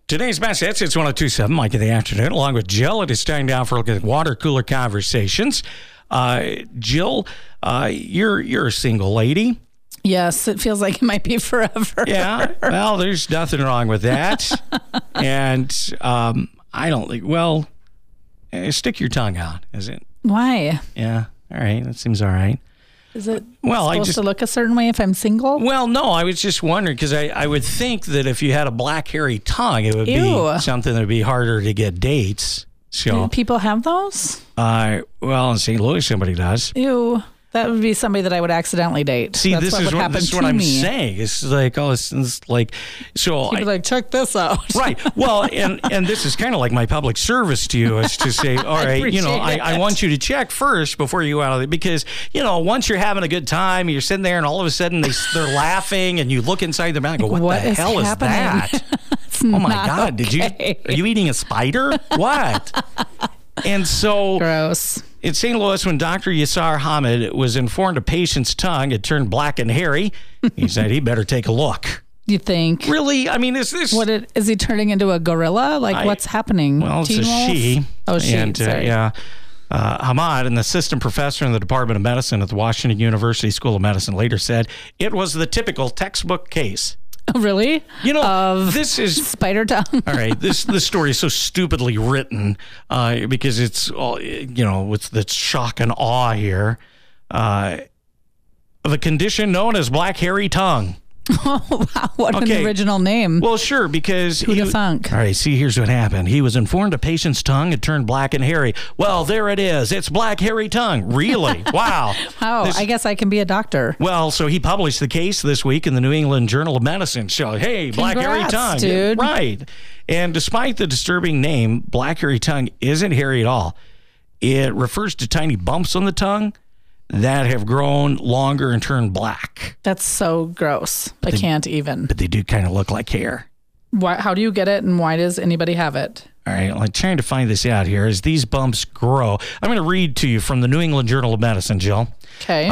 Today's best hits, it's 102.7, Mike in the afternoon, along with Jill. It is time down for a look at water cooler conversations. Jill, you're a single lady. Yes, it feels like it might be forever. Yeah, well, there's nothing wrong with that. And I don't think, well, stick your tongue out, is it? Why? Yeah, all right, that seems all right. Is it supposed to look a certain way if I'm single? Well, no, I was just wondering because I would think that if you had a black hairy tongue, it would be something that would be harder to get dates. So, do people have those? Well, in St. Louis, somebody does. Ew. That would be somebody that I would accidentally date. See, That's this is what I'm saying. It's like, oh, it's like, so people like, check this out. Right. Well, and this is kind of like my public service to you is to say, all right, I want you to check first before you go out of it because, once you're having a good time, you're sitting there and all of a sudden they're laughing and you look inside their mouth and go, what the hell is that? Oh my God. Okay. Are you eating a spider? What? And so gross. In St. Louis, when Dr. Yasar Hamid was informed a patient's tongue had turned black and hairy, he said he better take a look. You think? Really? I mean, is this... Is he turning into a gorilla? What's happening? Well, it's a she. Oh, she, sorry. Yeah. Hamid, an assistant professor in the Department of Medicine at the Washington University School of Medicine, later said it was the typical textbook case. Oh, really? This is spider tongue. All right, this story is so stupidly written because it's all with the shock and awe here. The condition known as black hairy tongue. Oh, wow. What an original name. Well, sure, because... Who'd have thunk? All right, see, here's what happened. He was informed a patient's tongue had turned black and hairy. Well, there it is. It's black hairy tongue. Really? Wow. Oh, I guess I can be a doctor. Well, so he published the case this week in the New England Journal of Medicine. So, hey, black hairy tongue. Dude. Right. And despite the disturbing name, black hairy tongue isn't hairy at all. It refers to tiny bumps on the tongue that have grown longer and turned black. That's so gross. I can't even. But they do kind of look like hair. How do you get it, and why does anybody have it? All right, I'm trying to find this out here. As these bumps grow, I'm going to read to you from the New England Journal of Medicine, Jill. Okay.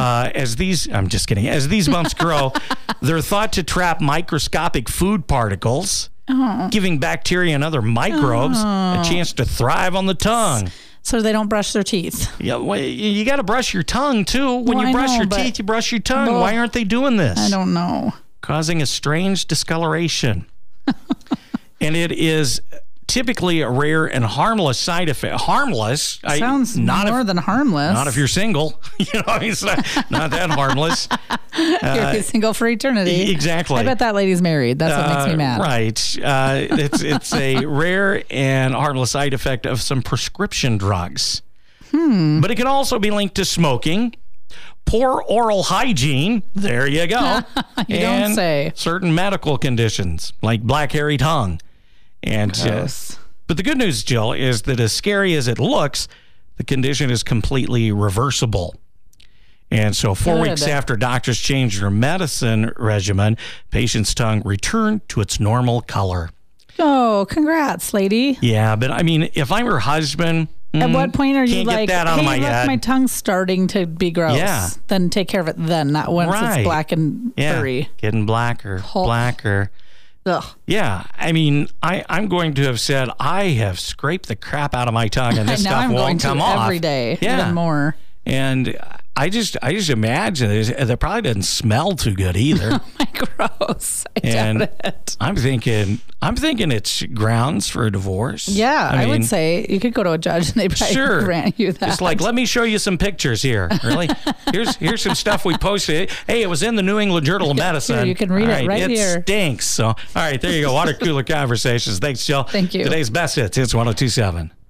I'm just kidding. As these bumps grow, they're thought to trap microscopic food particles, giving bacteria and other microbes a chance to thrive on the tongue. So they don't brush their teeth. Yeah, well, you got to brush your tongue, too. When you brush your teeth, you brush your tongue. Why aren't they doing this? I don't know. Causing a strange discoloration. And it is typically a rare and harmless side effect. Harmless? Sounds more than harmless. Not if you're single. It's not that harmless. You'll be single for eternity. Exactly. I bet that lady's married. That's what makes me mad. Right. It's a rare and harmless side effect of some prescription drugs. But it can also be linked to smoking, poor oral hygiene, there you go. You don't say. Certain medical conditions like black hairy tongue. And but the good news, Jill, is that as scary as it looks, the condition is completely reversible. And so 4 weeks after doctors changed their medicine regimen, patient's tongue returned to its normal color. Oh, congrats, lady. Yeah, but I mean, if I'm her husband... At what point are you like, hey, look, my tongue's starting to be gross. Yeah. Then take care of it then, not once it's black and furry. Getting blacker. Ugh. Yeah, I mean, I'm going to have said I have scraped the crap out of my tongue and this stuff won't come off every day, even more. And I just imagine it probably doesn't smell too good either. Oh my, gross! I doubt it. I'm thinking it's grounds for a divorce. Yeah, I would say you could go to a judge and they probably grant you that. Just like, let me show you some pictures here. Really, here's some stuff we posted. Hey, it was in the New England Journal of Medicine. Here, you can read it right here. It stinks. So, all right, there you go. Water cooler conversations. Thanks, Jill. Thank you. Today's best hits. It's 102.7.